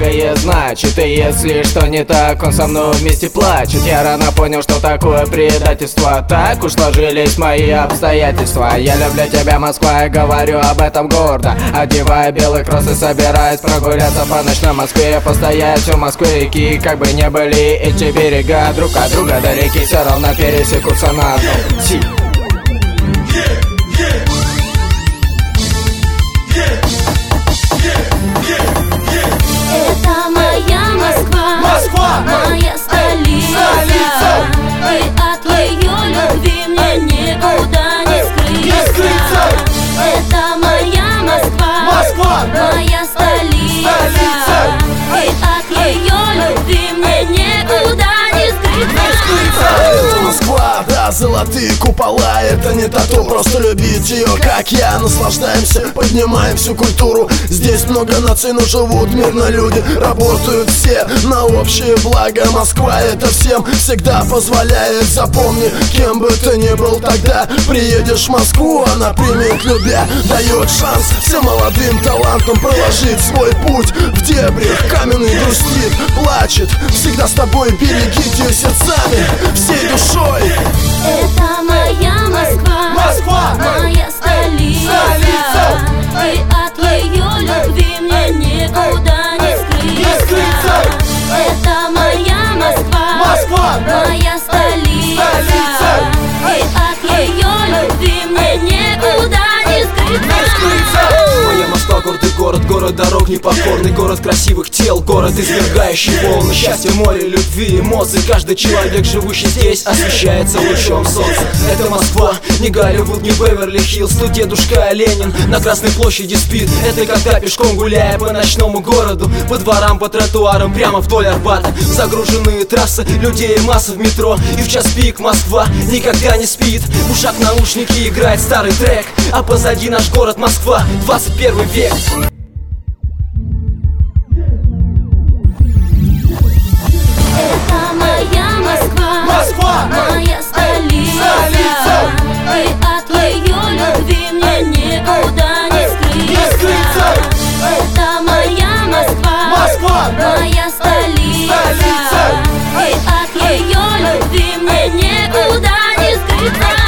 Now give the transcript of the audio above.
многое значит. И если что не так, он со мной вместе плачет. Я рано понял, что такое предательство. Так уж сложились мои обстоятельства. Я люблю тебя, Москва, и говорю об этом гордо. Одевая белый кросс и собираюсь прогуляться по ночной Москве. Постоять у Москвы реки, как бы не были эти берега друг от друга до реки, все равно пересекутся на одном пути. Это моя Москва, Москва, моя столица, и от ее любви мне никуда не скрыться. Это моя Москва, Москва, моя столица, и от ее любви мне никуда не скрыться. Это Москва, да, золотые купола. Это не тату, просто любить ее, как я. Наслаждаемся, поднимаем всю культуру. Здесь много наций, но живут мирно люди. Работают все на общее благо. Москва это всем всегда позволяет. Запомни, кем бы ты ни был тогда, приедешь в Москву, она примет любя. Дает шанс всем молодым талантам проложить свой путь в дебрях. Каменный грустит, плачет, всегда с тобой, берегите ее сердцами, всей душой. Это моя Москва, Москва, моя столица, и от ее любви мне никуда не скрыться. Это моя Москва, Москва, моя столица, и от ее любви мне никуда не скрыться. Моя Москва, гордый город, город дорог непокорный, город красивых тел, город извергающий волны счастья, море, любви, эмоций. Каждый человек, живущий здесь, освещается лучом солнца. Это Москва, не Голливуд, не Беверли-Хиллз. Тут дедушка Ленин на Красной площади спит. Это когда пешком гуляя по ночному городу, по дворам, по тротуарам, прямо вдоль Арбата. Загруженные трассы, людей масса в метро. И в час пик Москва никогда не спит. В ушах наушники, играет старый трек, а позади наш город Москва, 21 век. Это моя Москва, Москва, моя столица, и от ее любви мне никуда не скрыться. Это моя Москва, Москва, моя столица, и от ее любви мне никуда не скрыться.